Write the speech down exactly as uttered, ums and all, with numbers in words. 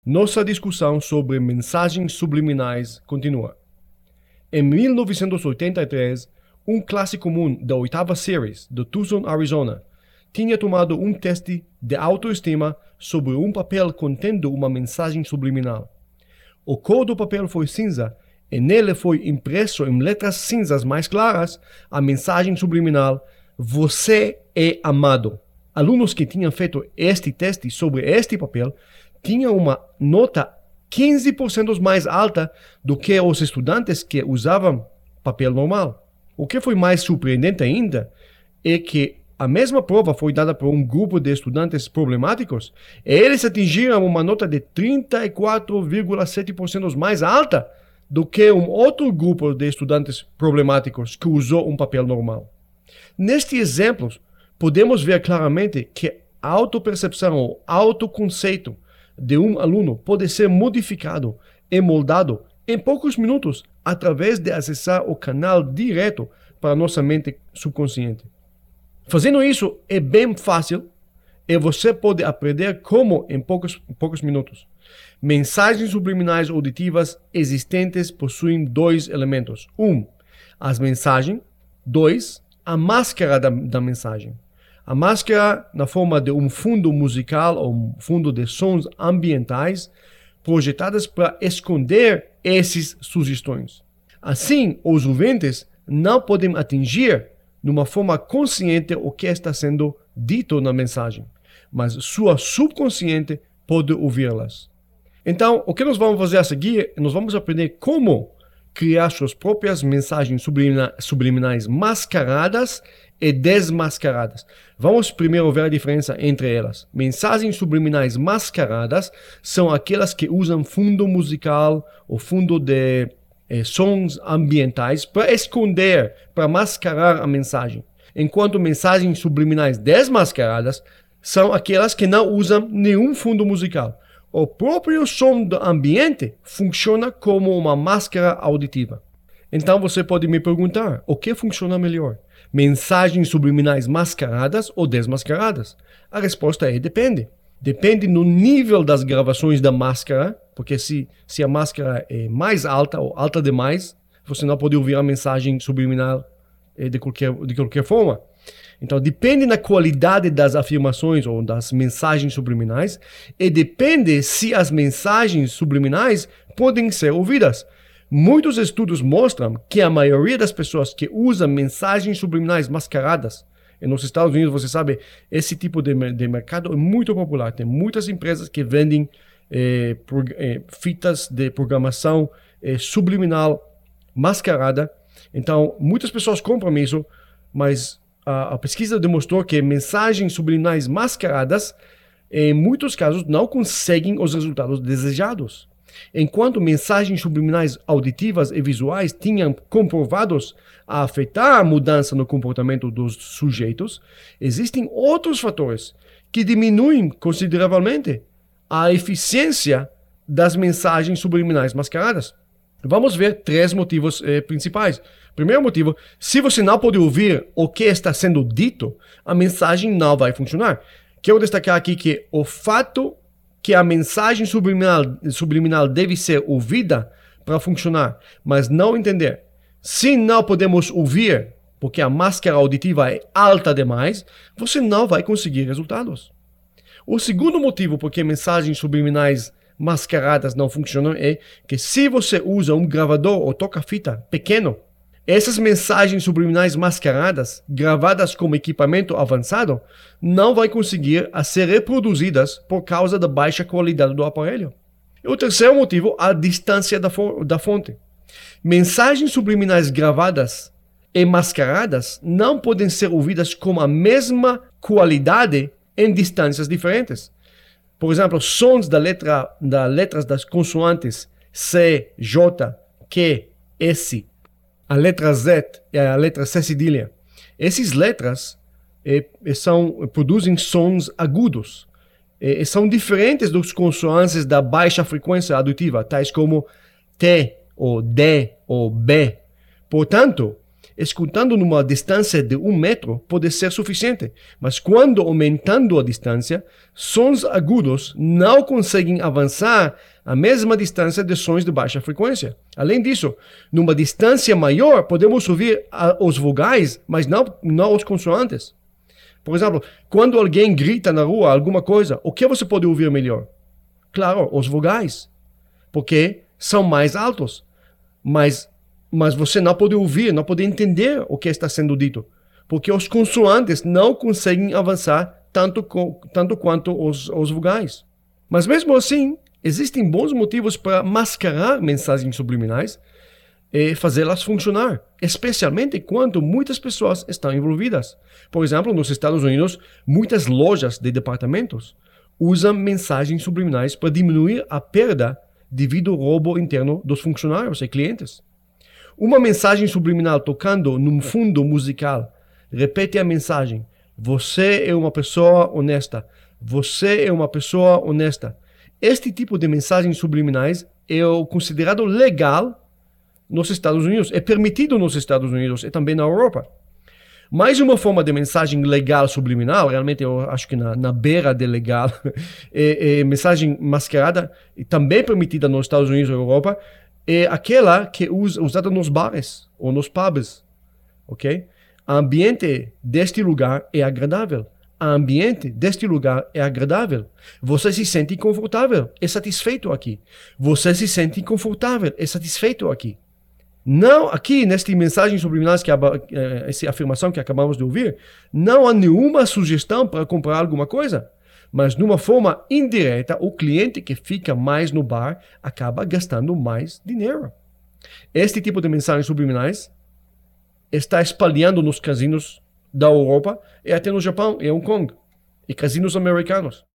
Nossa discussão sobre mensagens subliminais continua. Em mil novecentos e oitenta e três, um classe comum da oitava série de Tucson, Arizona, tinha tomado um teste de autoestima sobre um papel contendo uma mensagem subliminal. O cor do papel foi cinza e nele foi impresso em letras cinzas mais claras a mensagem subliminal: "Você é amado". Alunos que tinham feito este teste sobre este papel tinham uma nota quinze por cento mais alta do que os estudantes que usavam papel normal. O que foi mais surpreendente ainda é que a mesma prova foi dada por um grupo de estudantes problemáticos e eles atingiram uma nota de trinta e quatro vírgula sete por cento mais alta do que um outro grupo de estudantes problemáticos que usou um papel normal. Nestes exemplos, podemos ver claramente que a autopercepção ou autoconceito de um aluno pode ser modificado e moldado em poucos minutos através de acessar o canal direto para nossa mente subconsciente. Fazendo isso é bem fácil e você pode aprender como em poucos, em poucos minutos. Mensagens subliminais auditivas existentes possuem dois elementos. Um, as mensagens. Dois, a máscara da, da mensagem. A máscara na forma de um fundo musical ou um fundo de sons ambientais projetadas para esconder essas sugestões. Assim, os ouvintes não podem atingir de uma forma consciente o que está sendo dito na mensagem, mas sua subconsciente pode ouvi-las. Então, o que nós vamos fazer a seguir? Nós vamos aprender como criar suas próprias mensagens sublimina- subliminais mascaradas e desmascaradas. Vamos primeiro ver a diferença entre elas. Mensagens subliminais mascaradas são aquelas que usam fundo musical ou fundo de eh, sons ambientais para esconder, para mascarar a mensagem. Enquanto mensagens subliminais desmascaradas são aquelas que não usam nenhum fundo musical. O próprio som do ambiente funciona como uma máscara auditiva. Então você pode me perguntar, o que funciona melhor? Mensagens subliminais mascaradas ou desmascaradas? A resposta é depende. Depende no nível das gravações da máscara, porque se, se a máscara é mais alta ou alta demais, você não pode ouvir a mensagem subliminal de qualquer, de qualquer forma. Então depende da qualidade das afirmações ou das mensagens subliminais e depende se as mensagens subliminais podem ser ouvidas. Muitos estudos mostram que a maioria das pessoas que usam mensagens subliminais mascaradas, e nos Estados Unidos, você sabe, esse tipo de, de mercado é muito popular. Tem muitas empresas que vendem eh, pro, eh, fitas de programação eh, subliminal mascarada. Então, muitas pessoas compram isso, mas a, a pesquisa demonstrou que mensagens subliminais mascaradas, em muitos casos, não conseguem os resultados desejados. Enquanto mensagens subliminais auditivas e visuais tinham comprovados a afetar a mudança no comportamento dos sujeitos, existem outros fatores que diminuem consideravelmente a eficiência das mensagens subliminais mascaradas. Vamos ver três motivos eh, principais. Primeiro motivo, se você não pode ouvir o que está sendo dito, a mensagem não vai funcionar. Quero destacar aqui que o fato que a mensagem subliminal, subliminal deve ser ouvida para funcionar, mas não entender. Se não podemos ouvir, porque a máscara auditiva é alta demais, você não vai conseguir resultados. O segundo motivo por que mensagens subliminais mascaradas não funcionam é que se você usa um gravador ou toca-fita pequeno, essas mensagens subliminais mascaradas, gravadas com equipamento avançado, não vai conseguir a ser reproduzidas por causa da baixa qualidade do aparelho. E o terceiro motivo, a distância da, da fonte. Mensagens subliminais gravadas e mascaradas não podem ser ouvidas com a mesma qualidade em distâncias diferentes. Por exemplo, sons da letra, da letras das consoantes C, J, Q, S, a letra Z e a letra C cedilha. Essas letras eh, são, produzem sons agudos. Eh, são diferentes dos consoantes da baixa frequência auditiva, tais como T, ou D, ou B. Portanto, escutando numa distância de um metro pode ser suficiente, mas quando aumentando a distância, sons agudos não conseguem avançar a mesma distância de sons de baixa frequência. Além disso, numa distância maior, podemos ouvir a, os vogais, mas não, não os consoantes. Por exemplo, quando alguém grita na rua alguma coisa, o que você pode ouvir melhor? Claro, os vogais, porque são mais altos, mas mas você não pode ouvir, não pode entender o que está sendo dito, porque os consoantes não conseguem avançar tanto, tanto quanto os, os vogais. Mas mesmo assim, existem bons motivos para mascarar mensagens subliminais e fazê-las funcionar, especialmente quando muitas pessoas estão envolvidas. Por exemplo, nos Estados Unidos, muitas lojas de departamentos usam mensagens subliminais para diminuir a perda devido ao roubo interno dos funcionários e clientes. Uma mensagem subliminal tocando num fundo musical repete a mensagem: você é uma pessoa honesta, você é uma pessoa honesta. Este tipo de mensagens subliminais é considerado legal nos Estados Unidos, é permitido nos Estados Unidos e também na Europa. Mais uma forma de mensagem legal subliminal, realmente eu acho que na, na beira de legal, é, é mensagem mascarada, também permitida nos Estados Unidos e na Europa, é aquela que é usada nos bares ou nos pubs, ok? O ambiente deste lugar é agradável. O ambiente deste lugar é agradável. Você se sente confortável e satisfeito aqui. Você se sente confortável e satisfeito aqui. Não, aqui, nesta mensagem subliminal, que, essa afirmação que acabamos de ouvir, não há nenhuma sugestão para comprar alguma coisa. Mas, de uma forma indireta, o cliente que fica mais no bar acaba gastando mais dinheiro. Este tipo de mensagens subliminais está espalhando nos casinos da Europa e até no Japão e Hong Kong, e casinos americanos.